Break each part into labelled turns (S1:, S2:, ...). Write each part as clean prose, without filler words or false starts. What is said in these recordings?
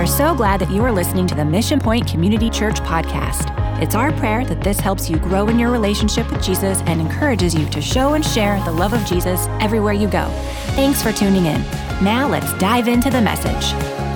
S1: are so glad that you are listening to the Mission Point Community Church podcast. It's our prayer that this helps you grow in your relationship with Jesus and encourages you to show and share the love of Jesus everywhere you go. Thanks for tuning in. Now let's dive into the message.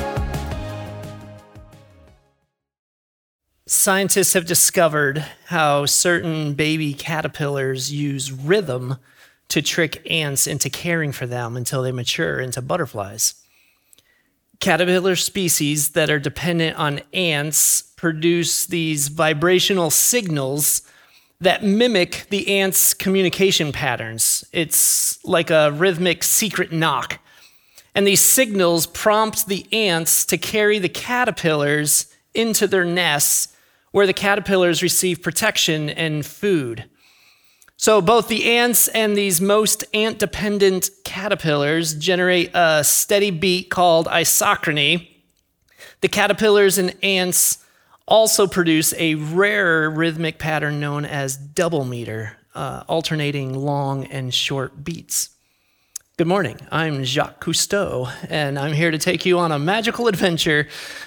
S2: Scientists have discovered how certain baby caterpillars use rhythm to trick ants into caring for them until they mature into butterflies. Caterpillar species that are dependent on ants produce these vibrational signals that mimic the ants' communication patterns. It's like a rhythmic secret knock. And these signals prompt the ants to carry the caterpillars into their nests, where the caterpillars receive protection and food. So both the ants and these most ant-dependent caterpillars generate a steady beat called isochrony. The caterpillars and ants also produce a rarer rhythmic pattern known as double meter, alternating long and short beats. Good morning, I'm Jacques Cousteau, and I'm here to take you on a magical adventure.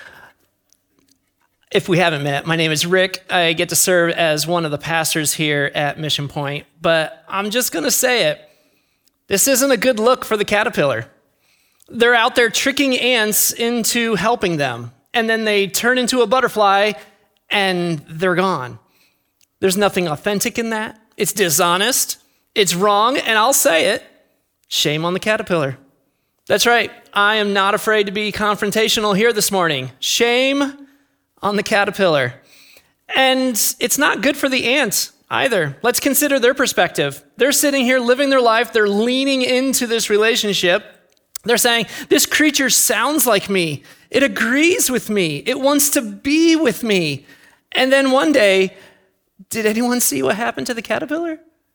S2: If we haven't met, my name is Rick. I get to serve as one of the pastors here at Mission Point, but I'm just going to say it. This isn't a good look for the caterpillar. They're out there tricking ants into helping them, and then they turn into a butterfly, and they're gone. There's nothing authentic in that. It's dishonest. It's wrong, and I'll say it. Shame on the caterpillar. That's right. I am not afraid to be confrontational here this morning. Shame on the caterpillar. And it's not good for the ants either. Let's consider their perspective. They're sitting here living their life. They're leaning into this relationship. They're saying, this creature sounds like me. It agrees with me. It wants to be with me. And then one day, did anyone see what happened to the caterpillar?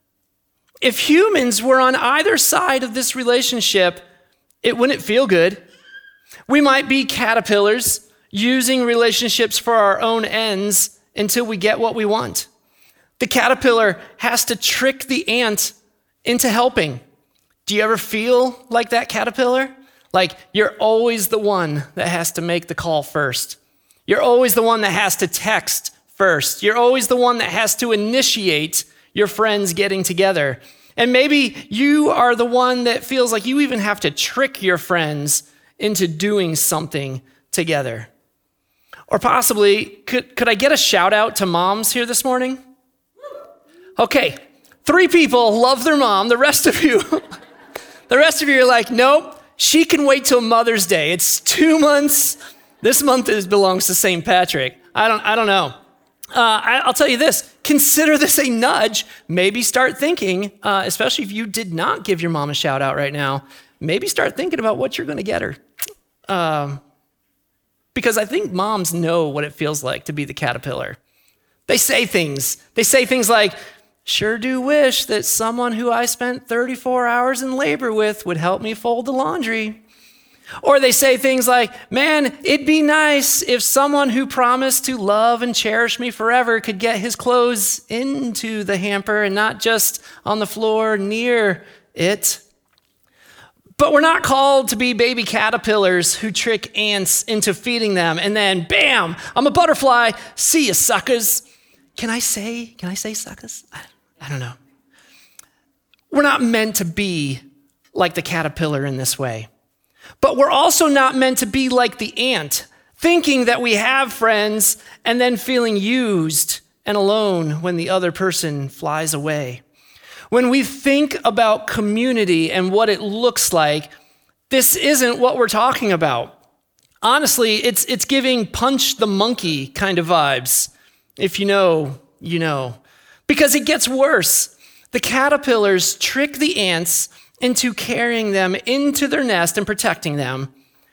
S2: If humans were on either side of this relationship, it wouldn't feel good. We might be caterpillars, using relationships for our own ends until we get what we want. The caterpillar has to trick the ant into helping. Do you ever feel like that caterpillar? Like you're always the one that has to make the call first. You're always the one that has to text first. You're always the one that has to initiate your friends getting together. And maybe you are the one that feels like you even have to trick your friends into doing something together. Or possibly, could I get a shout out to moms here this morning? Okay, 3 people love their mom. The rest of you are like, nope, she can wait till Mother's Day. It's 2 months. This month belongs to St. Patrick. I don't know. I'll tell you this, consider this a nudge. Maybe start thinking, especially if you did not give your mom a shout out right now, maybe start thinking about what you're gonna get her. Because I think moms know what it feels like to be the caterpillar. They say things like, sure do wish that someone who I spent 34 hours in labor with would help me fold the laundry. Or they say things like, man, it'd be nice if someone who promised to love and cherish me forever could get his clothes into the hamper and not just on the floor near it. But we're not called to be baby caterpillars who trick ants into feeding them and then, bam, I'm a butterfly. See ya, suckers. Can I say suckers? I don't know. We're not meant to be like the caterpillar in this way. But we're also not meant to be like the ant, thinking that we have friends and then feeling used and alone when the other person flies away. When we think about community and what it looks like, this isn't what we're talking about. Honestly, it's giving Punch the Monkey kind of vibes. If you know, you know. Because it gets worse. The caterpillars trick the ants into carrying them into their nest and protecting them.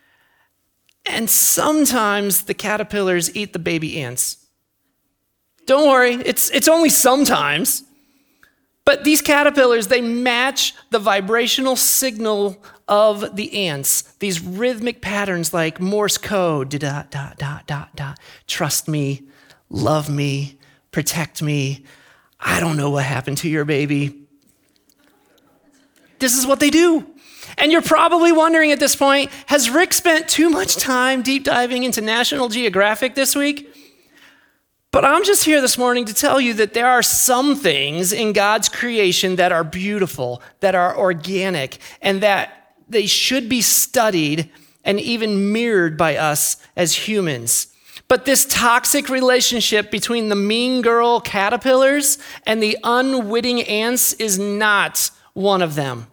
S2: And sometimes the caterpillars eat the baby ants. Don't worry, it's only sometimes. But these caterpillars, they match the vibrational signal of the ants, these rhythmic patterns like Morse code, dot, dot, dot, dot, dot. Trust me, love me, protect me. I don't know what happened to your baby. This is what they do. And you're probably wondering at this point, has Rick spent too much time deep diving into National Geographic this week? But I'm just here this morning to tell you that there are some things in God's creation that are beautiful, that are organic, and that they should be studied and even mirrored by us as humans. But this toxic relationship between the mean girl caterpillars and the unwitting ants is not one of them.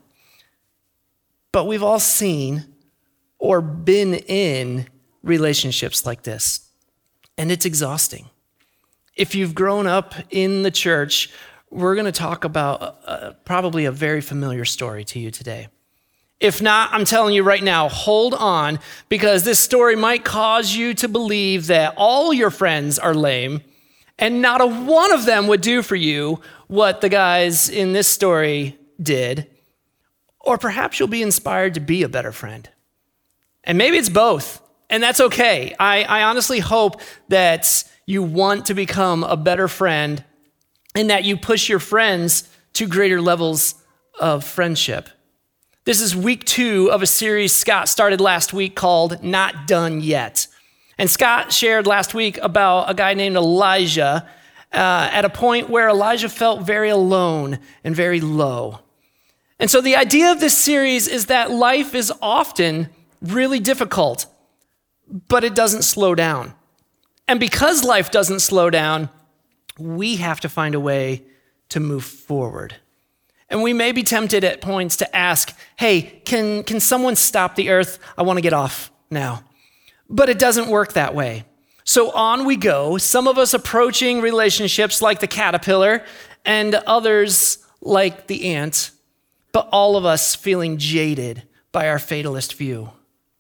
S2: But we've all seen or been in relationships like this, and it's exhausting. If you've grown up in the church, we're going to talk about probably a very familiar story to you today. If not, I'm telling you right now, hold on, because this story might cause you to believe that all your friends are lame, and not a one of them would do for you what the guys in this story did. Or perhaps you'll be inspired to be a better friend. And maybe it's both, and that's okay. I honestly hope that you want to become a better friend and that you push your friends to greater levels of friendship. This is week 2 of a series Scott started last week called Not Done Yet. And Scott shared last week about a guy named Elijah at a point where Elijah felt very alone and very low. And so the idea of this series is that life is often really difficult, but it doesn't slow down. And because life doesn't slow down, we have to find a way to move forward. And we may be tempted at points to ask, hey, can someone stop the earth? I want to get off now. But it doesn't work that way. So on we go, some of us approaching relationships like the caterpillar and others like the ant, but all of us feeling jaded by our fatalist view.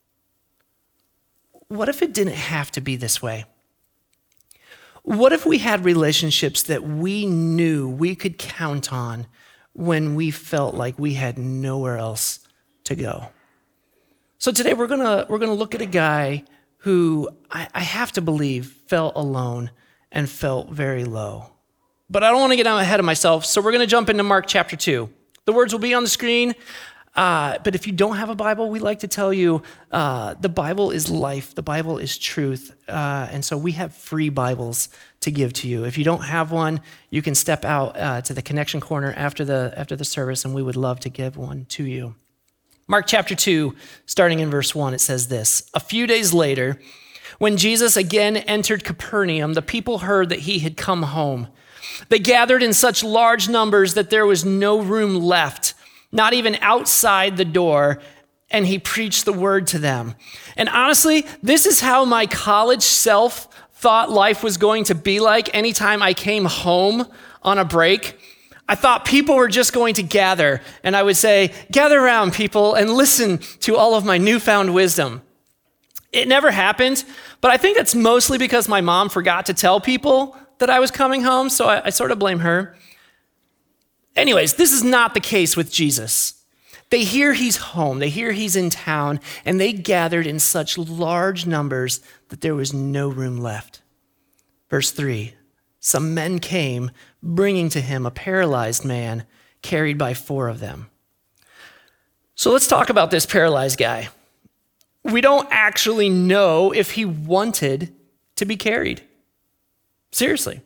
S2: What if it didn't have to be this way? What if we had relationships that we knew we could count on when we felt like we had nowhere else to go? So today we're gonna look at a guy who I have to believe felt alone and felt very low. But I don't want to get ahead of myself, so we're gonna jump into Mark chapter 2. The words will be on the screen, but if you don't have a Bible, we like to tell you the Bible is life, the Bible is truth, and so we have free Bibles to give to you. If you don't have one, you can step out to the connection corner after the service, and we would love to give one to you. Mark chapter 2, starting in verse 1, it says this: A few days later, when Jesus again entered Capernaum, the people heard that he had come home. They gathered in such large numbers that there was no room left, not even outside the door, and he preached the word to them. And honestly, this is how my college self thought life was going to be like anytime I came home on a break. I thought people were just going to gather, and I would say, gather around, people, and listen to all of my newfound wisdom. It never happened, but I think that's mostly because my mom forgot to tell people that I was coming home, so I sort of blame her. Anyways, this is not the case with Jesus. They hear he's home, they hear he's in town, and they gathered in such large numbers that there was no room left. Verse 3, some men came, bringing to him a paralyzed man carried by 4 of them. So let's talk about this paralyzed guy. We don't actually know if he wanted to be carried. Seriously.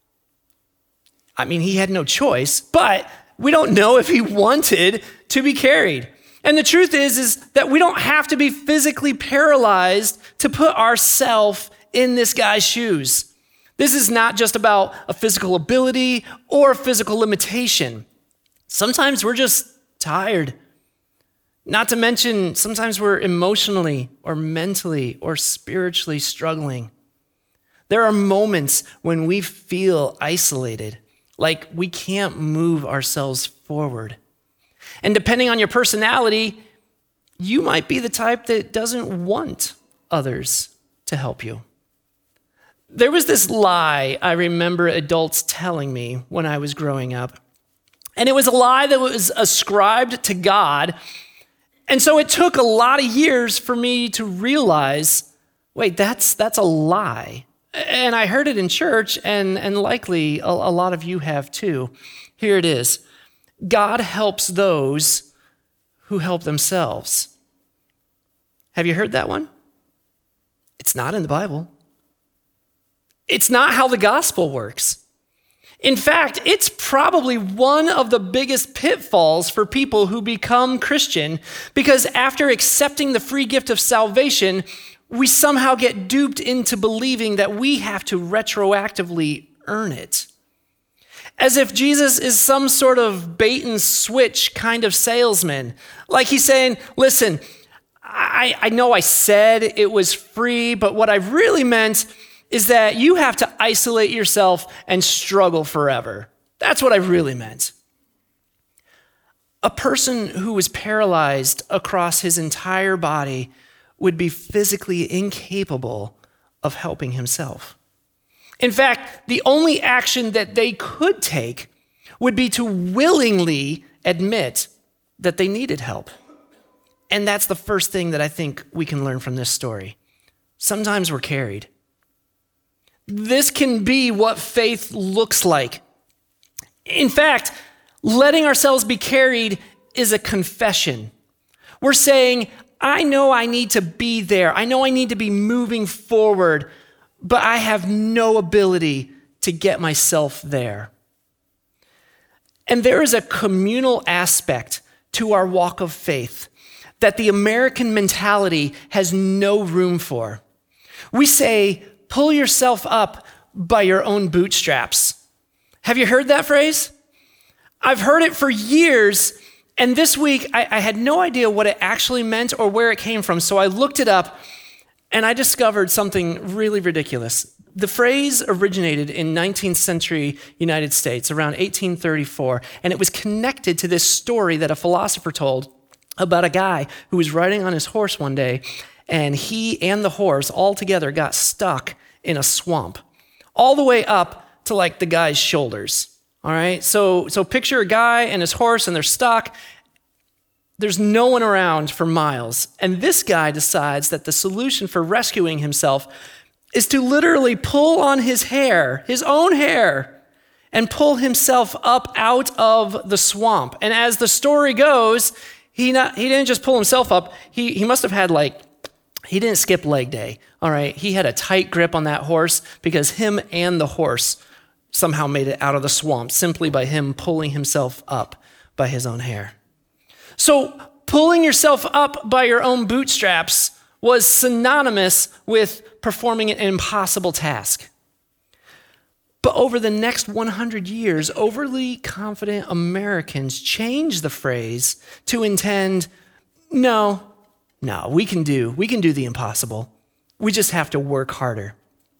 S2: I mean, he had no choice, but we don't know if he wanted to be carried. And the truth is that we don't have to be physically paralyzed to put ourselves in this guy's shoes. This is not just about a physical ability or a physical limitation. Sometimes we're just tired. Not to mention, sometimes we're emotionally or mentally or spiritually struggling. There are moments when we feel isolated, like we can't move ourselves forward. And depending on your personality, you might be the type that doesn't want others to help you. There was this lie I remember adults telling me when I was growing up. And it was a lie that was ascribed to God. And so it took a lot of years for me to realize, wait, that's a lie. And I heard it in church, and likely a lot of you have too. Here it is. God helps those who help themselves. Have you heard that one? It's not in the Bible. It's not how the gospel works. In fact, it's probably one of the biggest pitfalls for people who become Christian, because after accepting the free gift of salvation, we somehow get duped into believing that we have to retroactively earn it. As if Jesus is some sort of bait and switch kind of salesman. Like he's saying, listen, I know I said it was free, but what I really meant is that you have to isolate yourself and struggle forever. That's what I really meant. A person who was paralyzed across his entire body would be physically incapable of helping himself. In fact, the only action that they could take would be to willingly admit that they needed help. And that's the first thing that I think we can learn from this story. Sometimes we're carried. This can be what faith looks like. In fact, letting ourselves be carried is a confession. We're saying, I know I need to be there. I know I need to be moving forward, but I have no ability to get myself there. And there is a communal aspect to our walk of faith that the American mentality has no room for. We say, pull yourself up by your own bootstraps. Have you heard that phrase? I've heard it for years, and this week I had no idea what it actually meant or where it came from, so I looked it up, and I discovered something really ridiculous. The phrase originated in 19th century United States, around 1834, and it was connected to this story that a philosopher told about a guy who was riding on his horse one day, and he and the horse all together got stuck in a swamp, all the way up to like the guy's shoulders. All right, so picture a guy and his horse, and they're stuck. There's no one around for miles, and this guy decides that the solution for rescuing himself is to literally pull on his hair, his own hair, and pull himself up out of the swamp. And as the story goes, he didn't just pull himself up. He must have had he didn't skip leg day. All right, he had a tight grip on that horse because him and the horse somehow made it out of the swamp simply by him pulling himself up by his own hair. So pulling yourself up by your own bootstraps was synonymous with performing an impossible task. But over the next 100 years, overly confident Americans changed the phrase to intend, no, we can do the impossible. We just have to work harder.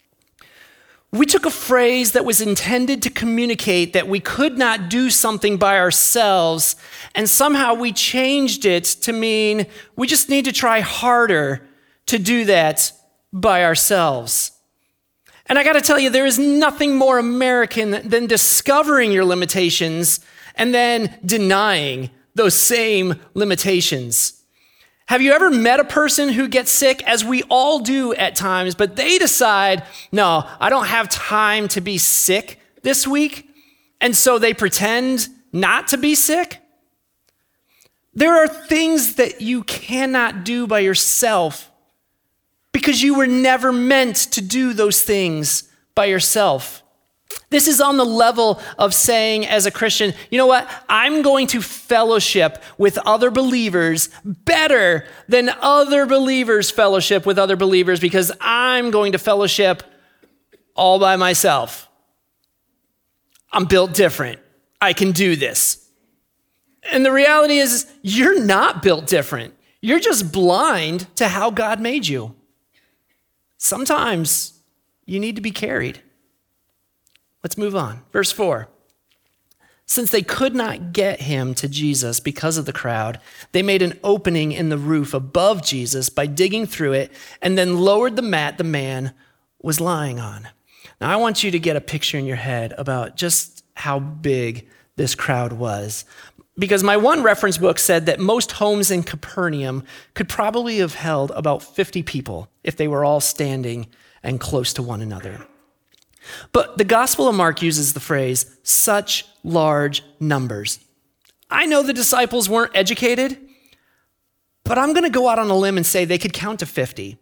S2: We took a phrase that was intended to communicate that we could not do something by ourselves, and somehow we changed it to mean we just need to try harder to do that by ourselves. And I got to tell you, there is nothing more American than discovering your limitations and then denying those same limitations. Have you ever met a person who gets sick, as we all do at times, but they decide, no, I don't have time to be sick this week, and so they pretend not to be sick? There are things that you cannot do by yourself because you were never meant to do those things by yourself. This is on the level of saying as a Christian, you know what? I'm going to fellowship with other believers better than other believers fellowship with other believers because I'm going to fellowship all by myself. I'm built different. I can do this. And the reality is you're not built different. You're just blind to how God made you. Sometimes you need to be carried. Let's move on. Verse 4. Since they could not get him to Jesus because of the crowd, they made an opening in the roof above Jesus by digging through it and then lowered the mat the man was lying on. Now, I want you to get a picture in your head about just how big this crowd was. Because my one reference book said that most homes in Capernaum could probably have held about 50 people if they were all standing and close to one another. But the Gospel of Mark uses the phrase, such large numbers. I know the disciples weren't educated, but I'm going to go out on a limb and say they could count to 50.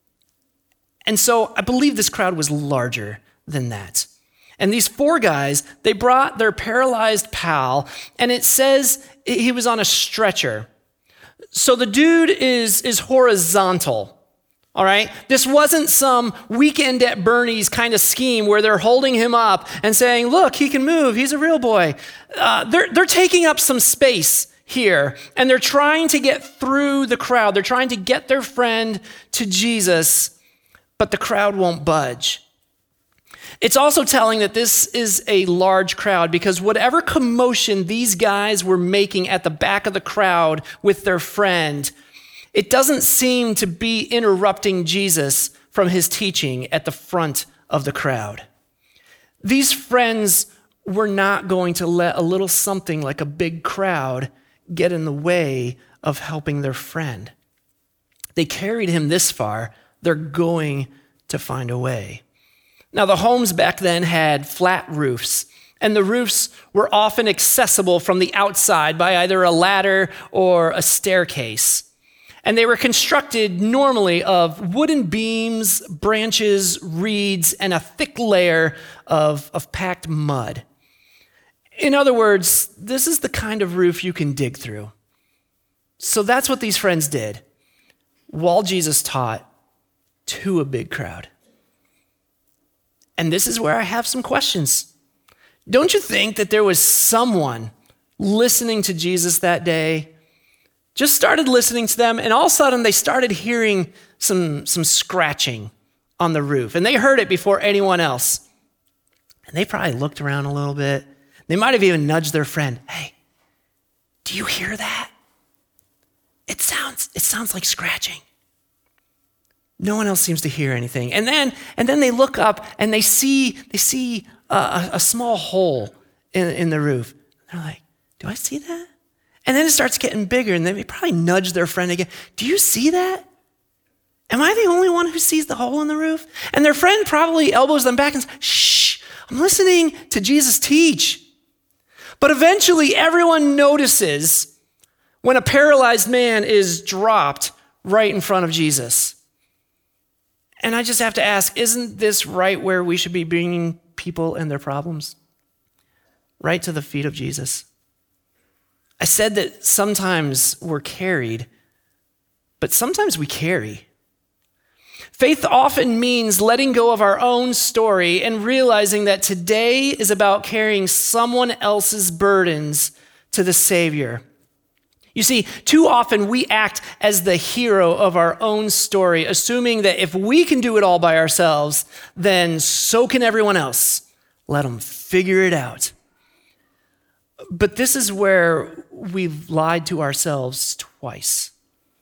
S2: And so I believe this crowd was larger than that. And these 4 guys, they brought their paralyzed pal, and it says he was on a stretcher. So the dude is horizontal. All right? This wasn't some Weekend at Bernie's kind of scheme where they're holding him up and saying, look, he can move. He's a real boy. They're taking up some space here, and they're trying to get through the crowd. They're trying to get their friend to Jesus, but the crowd won't budge. It's also telling that this is a large crowd because whatever commotion these guys were making at the back of the crowd with their friend, it doesn't seem to be interrupting Jesus from his teaching at the front of the crowd. These friends were not going to let a little something like a big crowd get in the way of helping their friend. They carried him this far, they're going to find a way. Now, the homes back then had flat roofs, and the roofs were often accessible from the outside by either a ladder or a staircase. And they were constructed normally of wooden beams, branches, reeds, and a thick layer of packed mud. In other words, this is the kind of roof you can dig through. So that's what these friends did while Jesus taught to a big crowd. And this is where I have some questions. Don't you think that there was someone listening to Jesus that day, just started listening to them, and all of a sudden they started hearing some scratching on the roof, and they heard it before anyone else. And they probably looked around a little bit. They might have even nudged their friend. Hey, do you hear that? It sounds like scratching. No one else seems to hear anything. And then they look up and they see a small hole in the roof. They're like, do I see that? And then it starts getting bigger, and they probably nudge their friend again. Do you see that? Am I the only one who sees the hole in the roof? And their friend probably elbows them back and says, shh, I'm listening to Jesus teach. But eventually everyone notices when a paralyzed man is dropped right in front of Jesus. And I just have to ask, isn't this right where we should be bringing people and their problems? Right to the feet of Jesus. I said that sometimes we're carried, but sometimes we carry. Faith often means letting go of our own story and realizing that today is about carrying someone else's burdens to the Savior. You see, too often we act as the hero of our own story, assuming that if we can do it all by ourselves, then so can everyone else. Let them figure it out. But this is where we've lied to ourselves twice.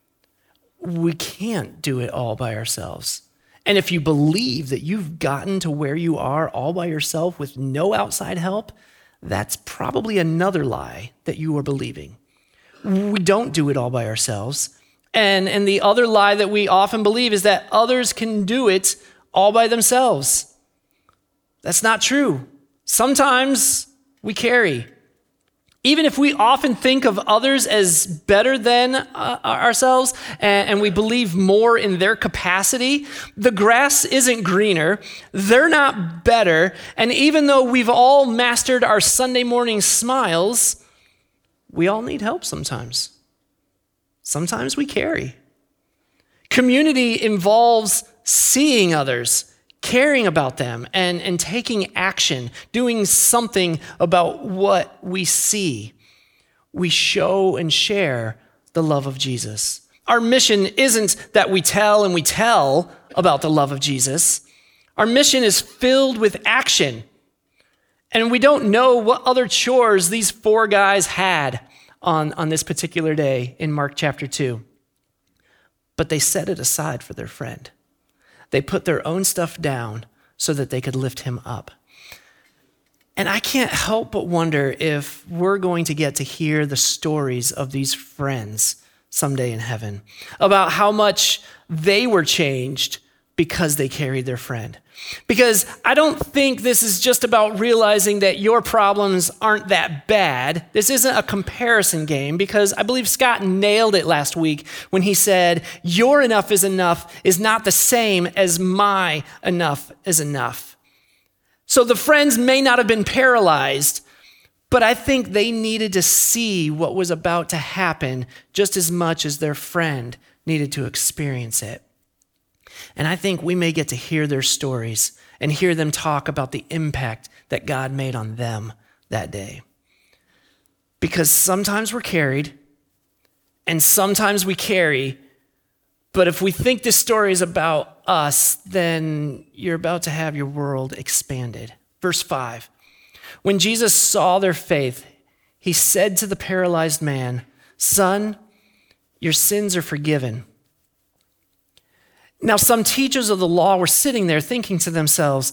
S2: We can't do it all by ourselves. And if you believe that you've gotten to where you are all by yourself with no outside help, that's probably another lie that you are believing. We don't do it all by ourselves. And the other lie that we often believe is that others can do it all by themselves. That's not true. Sometimes we carry. Even if we often think of others as better than ourselves and we believe more in their capacity, the grass isn't greener, they're not better, and even though we've all mastered our Sunday morning smiles, we all need help sometimes. Sometimes we carry. Community involves seeing others, caring about them, and taking action, doing something about what we see. We show and share the love of Jesus. Our mission isn't that we tell and we tell about the love of Jesus. Our mission is filled with action. And we don't know what other chores these 4 guys had on this particular day in Mark chapter 2. But they set it aside for their friend. They put their own stuff down so that they could lift him up. And I can't help but wonder if we're going to get to hear the stories of these friends someday in heaven about how much they were changed because they carried their friend. Because I don't think this is just about realizing that your problems aren't that bad. This isn't a comparison game, because I believe Scott nailed it last week when he said, your enough is not the same as my enough is enough. So the friends may not have been paralyzed, but I think they needed to see what was about to happen just as much as their friend needed to experience it. And I think we may get to hear their stories and hear them talk about the impact that God made on them that day. Because sometimes we're carried and sometimes we carry, but if we think this story is about us, then you're about to have your world expanded. Verse 5, when Jesus saw their faith, he said to the paralyzed man, "Son, your sins are forgiven." Now, some teachers of the law were sitting there thinking to themselves,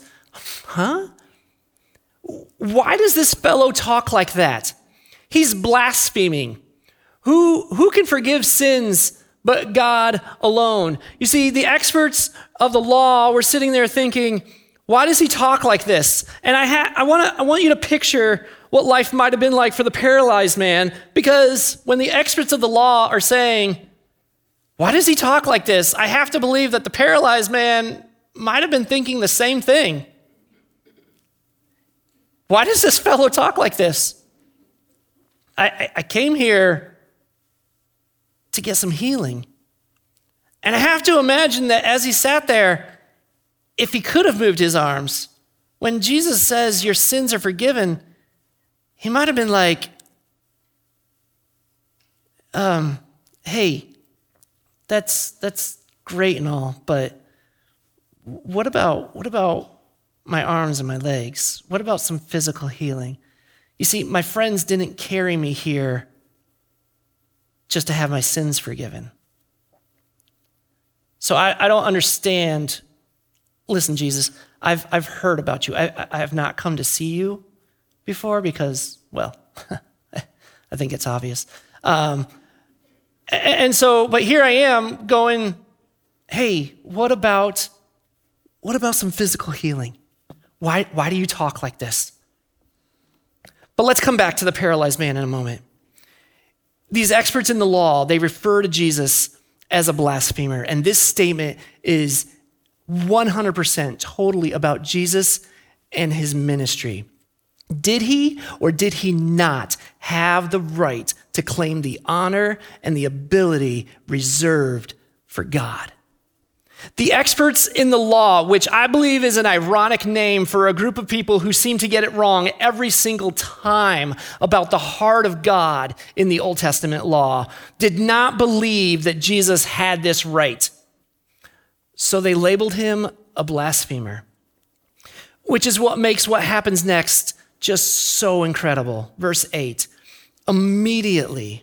S2: why does this fellow talk like that? He's blaspheming. Who can forgive sins but God alone? You see, the experts of the law were sitting there thinking, why does he talk like this? And I want you to picture what life might have been like for the paralyzed man, because when the experts of the law are saying, why does he talk like this? I have to believe that the paralyzed man might have been thinking the same thing. Why does this fellow talk like this? I came here to get some healing. And I have to imagine that as he sat there, if he could have moved his arms, when Jesus says your sins are forgiven, he might have been like, hey, that's great and all, but what about my arms and my legs? What about some physical healing? You see, my friends didn't carry me here just to have my sins forgiven. So I don't understand. Listen, Jesus, I've heard about you. I have not come to see you before because, well, I think it's obvious. And so, but here I am going, hey, what about some physical healing? Why do you talk like this? But let's come back to the paralyzed man in a moment. These experts in the law, they refer to Jesus as a blasphemer. And this statement is 100% totally about Jesus and his ministry. Did he or did he not have the right to claim the honor and the ability reserved for God? The experts in the law, which I believe is an ironic name for a group of people who seem to get it wrong every single time about the heart of God in the Old Testament law, did not believe that Jesus had this right. So they labeled him a blasphemer, which is what makes what happens next just so incredible. Verse 8, immediately,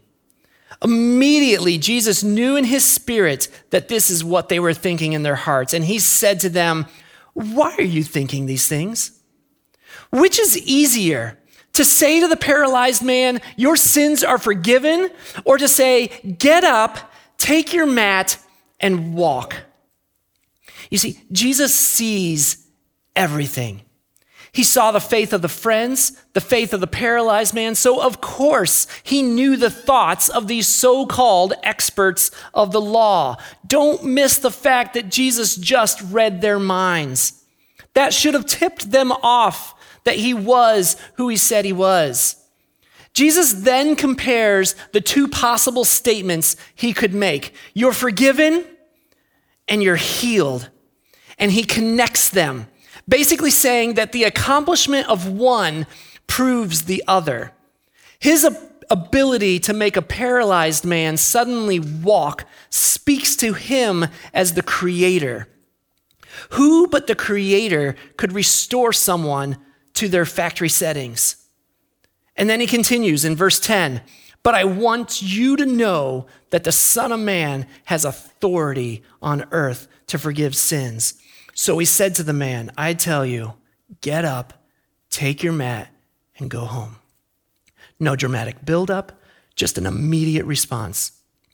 S2: Jesus knew in his spirit that this is what they were thinking in their hearts. And he said to them, why are you thinking these things? Which is easier, to say to the paralyzed man, your sins are forgiven, or to say, get up, take your mat, and walk? You see, Jesus sees everything. He saw the faith of the friends, the faith of the paralyzed man. So of course, he knew the thoughts of these so-called experts of the law. Don't miss the fact that Jesus just read their minds. That should have tipped them off that he was who he said he was. Jesus then compares the two possible statements he could make. You're forgiven and you're healed. And he connects them, basically saying that the accomplishment of one proves the other. His ability to make a paralyzed man suddenly walk speaks to him as the creator. Who but the creator could restore someone to their factory settings? And then he continues in verse 10, but I want you to know that the Son of Man has authority on earth to forgive sins. So he said to the man, I tell you, get up, take your mat, and go home. No dramatic buildup, just an immediate response.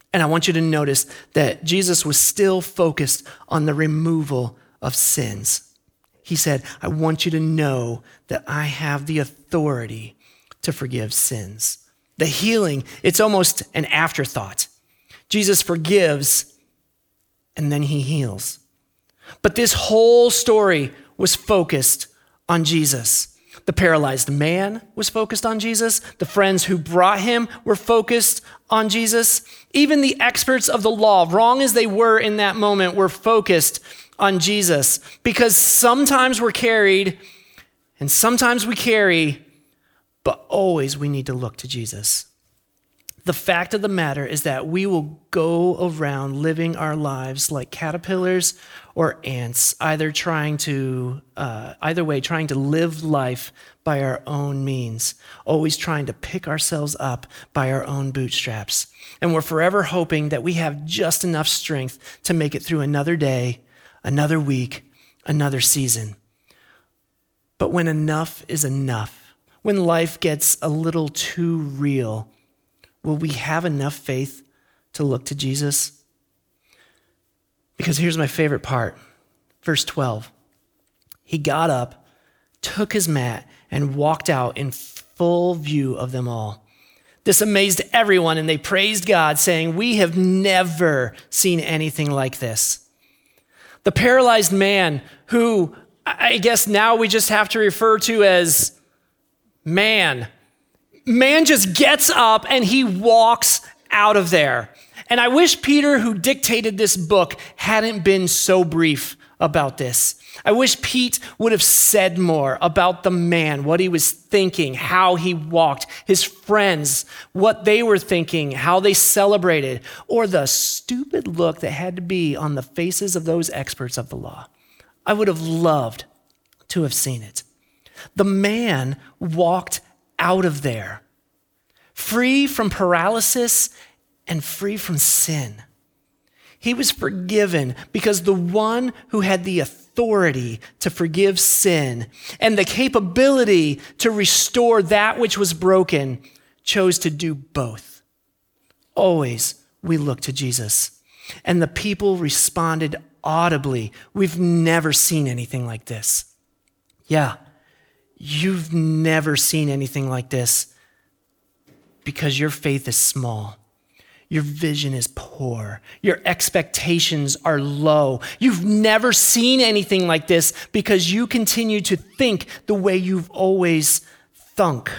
S2: And I want you to notice that Jesus was still focused on the removal of sins. He said, I want you to know that I have the authority to forgive sins. The healing, it's almost an afterthought. Jesus forgives and then he heals. But this whole story was focused on Jesus. The paralyzed man was focused on Jesus. The friends who brought him were focused on Jesus. Even the experts of the law, wrong as they were in that moment, were focused on Jesus. Because sometimes we're carried and sometimes we carry, but always we need to look to Jesus. The fact of the matter is that we will go around living our lives like caterpillars or ants, either way, trying to live life by our own means, always trying to pick ourselves up by our own bootstraps. And we're forever hoping that we have just enough strength to make it through another day, another week, another season. But when enough is enough, when life gets a little too real, will we have enough faith to look to Jesus? Because here's my favorite part. Verse 12. He got up, took his mat, and walked out in full view of them all. This amazed everyone, and they praised God, saying, we have never seen anything like this. The paralyzed man, who I guess now we just have to refer to as man just gets up and he walks out of there. And I wish Peter, who dictated this book, hadn't been so brief about this. I wish Pete would have said more about the man, what he was thinking, how he walked, his friends, what they were thinking, how they celebrated, or the stupid look that had to be on the faces of those experts of the law. I would have loved to have seen it. The man walked out of there, free from paralysis and free from sin. He was forgiven because the one who had the authority to forgive sin and the capability to restore that which was broken chose to do both. Always we look to Jesus. And the people responded audibly. We've never seen anything like this. Yeah, you've never seen anything like this because your faith is small. Your vision is poor. Your expectations are low. You've never seen anything like this because you continue to think the way you've always thunk.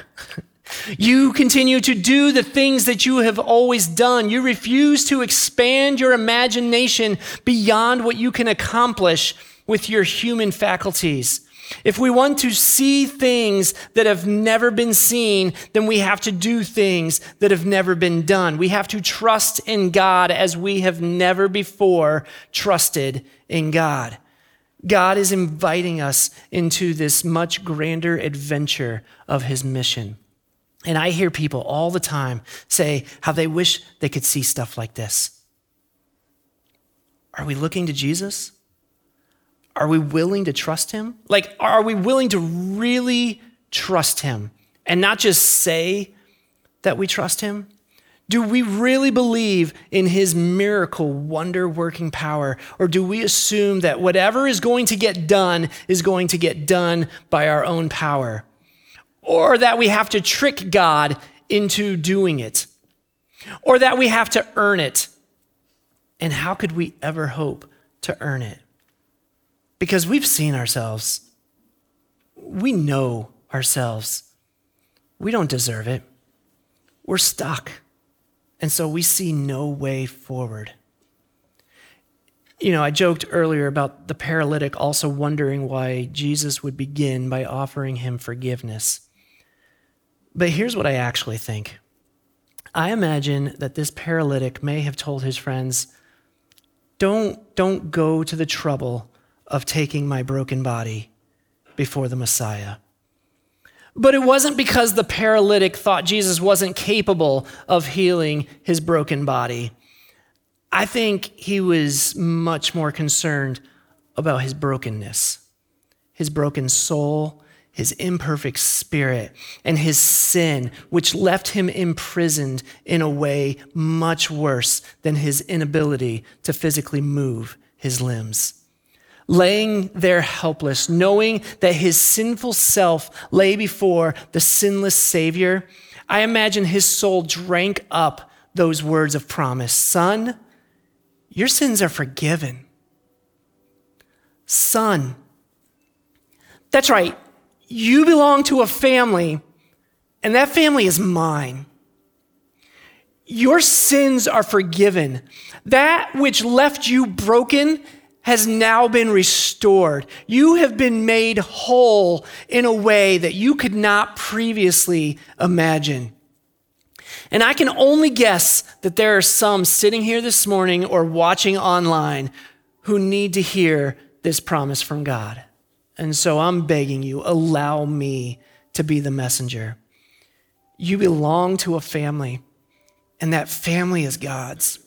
S2: You continue to do the things that you have always done. You refuse to expand your imagination beyond what you can accomplish with your human faculties. If we want to see things that have never been seen, then we have to do things that have never been done. We have to trust in God as we have never before trusted in God. God is inviting us into this much grander adventure of his mission. And I hear people all the time say how they wish they could see stuff like this. Are we looking to Jesus? Are we willing to trust him? Like, are we willing to really trust him and not just say that we trust him? Do we really believe in his miracle, wonder-working power? Or do we assume that whatever is going to get done is going to get done by our own power? Or that we have to trick God into doing it? Or that we have to earn it? And how could we ever hope to earn it? Because we've seen ourselves. We know ourselves. We don't deserve it. We're stuck. And so we see no way forward. You know, I joked earlier about the paralytic also wondering why Jesus would begin by offering him forgiveness. But here's what I actually think. I imagine that this paralytic may have told his friends, don't go to the trouble of taking my broken body before the Messiah. But it wasn't because the paralytic thought Jesus wasn't capable of healing his broken body. I think he was much more concerned about his brokenness, his broken soul, his imperfect spirit, and his sin, which left him imprisoned in a way much worse than his inability to physically move his limbs. Laying there helpless, knowing that his sinful self lay before the sinless Savior, I imagine his soul drank up those words of promise. Son, your sins are forgiven. Son, that's right. You belong to a family, and that family is mine. Your sins are forgiven. That which left you broken has now been restored. You have been made whole in a way that you could not previously imagine. And I can only guess that there are some sitting here this morning or watching online who need to hear this promise from God. And so I'm begging you, allow me to be the messenger. You belong to a family, and that family is God's.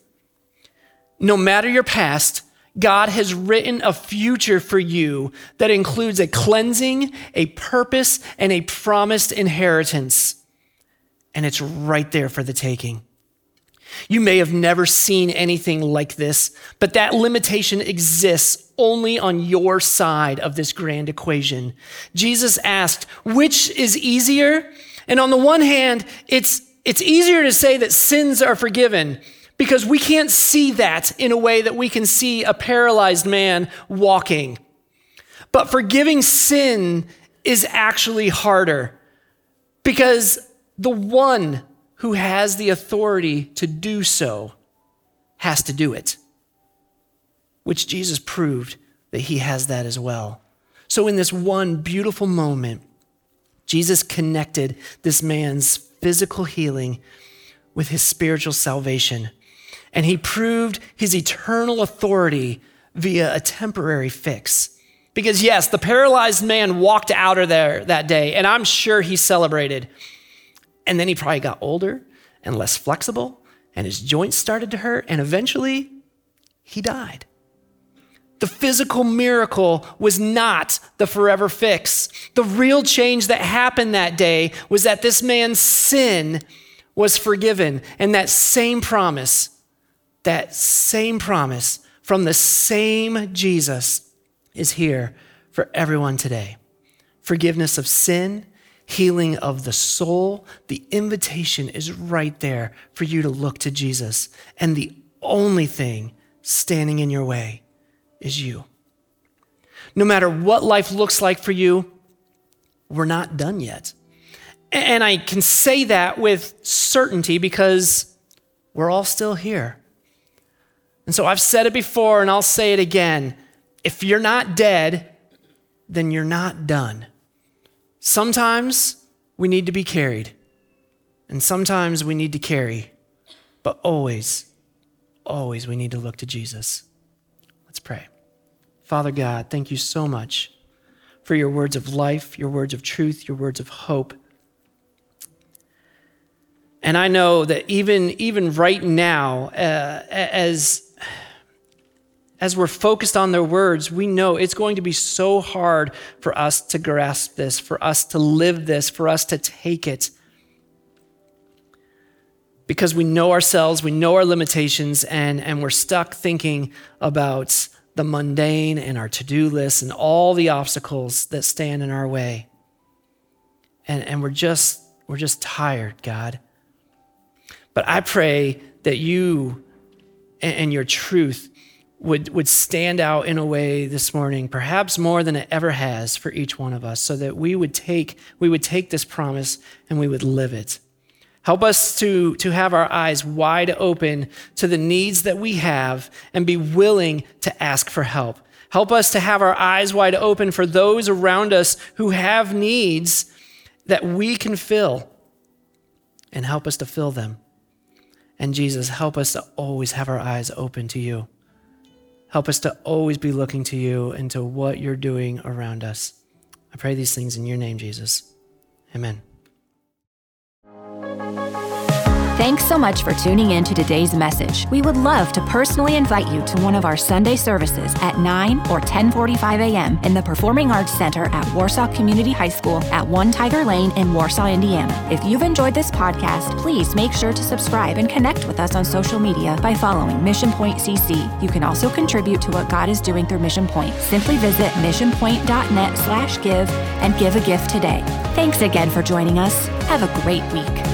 S2: No matter your past, God has written a future for you that includes a cleansing, a purpose, and a promised inheritance. And it's right there for the taking. You may have never seen anything like this, but that limitation exists only on your side of this grand equation. Jesus asked, which is easier? And on the one hand, it's easier to say that sins are forgiven because we can't see that in a way that we can see a paralyzed man walking. But forgiving sin is actually harder because the one who has the authority to do so has to do it, which Jesus proved that he has that as well. So in this one beautiful moment, Jesus connected this man's physical healing with his spiritual salvation, and he proved his eternal authority via a temporary fix. Because yes, the paralyzed man walked out of there that day, and I'm sure he celebrated. And then he probably got older and less flexible, and his joints started to hurt, and eventually he died. The physical miracle was not the forever fix. The real change that happened that day was that this man's sin was forgiven, and that same promise from the same Jesus is here for everyone today. Forgiveness of sin, healing of the soul. The invitation is right there for you to look to Jesus. And the only thing standing in your way is you. No matter what life looks like for you, we're not done yet. And I can say that with certainty because we're all still here. And so I've said it before and I'll say it again. If you're not dead, then you're not done. Sometimes we need to be carried, and sometimes we need to carry, but always we need to look to Jesus. Let's pray. Father God, thank you so much for your words of life, your words of truth, your words of hope. And I know that even right now, as we're focused on their words, we know it's going to be so hard for us to grasp this, for us to live this, for us to take it. Because we know ourselves, we know our limitations, and we're stuck thinking about the mundane and our to-do list and all the obstacles that stand in our way. And we're just tired, God. But I pray that you and your truth would stand out in a way this morning, perhaps more than it ever has for each one of us, so that we would take this promise and we would live it. Help us to have our eyes wide open to the needs that we have and be willing to ask for help. Help us to have our eyes wide open for those around us who have needs that we can fill, and help us to fill them. And Jesus, help us to always have our eyes open to you. Help us to always be looking to you and to what you're doing around us. I pray these things in your name, Jesus. Amen.
S1: Thanks so much for tuning in to today's message. We would love to personally invite you to one of our Sunday services at 9 or 10:45 a.m. in the Performing Arts Center at Warsaw Community High School at 1 Tiger Lane in Warsaw, Indiana. If you've enjoyed this podcast, please make sure to subscribe and connect with us on social media by following Mission Point CC. You can also contribute to what God is doing through Mission Point. Simply visit missionpoint.net/give and give a gift today. Thanks again for joining us. Have a great week.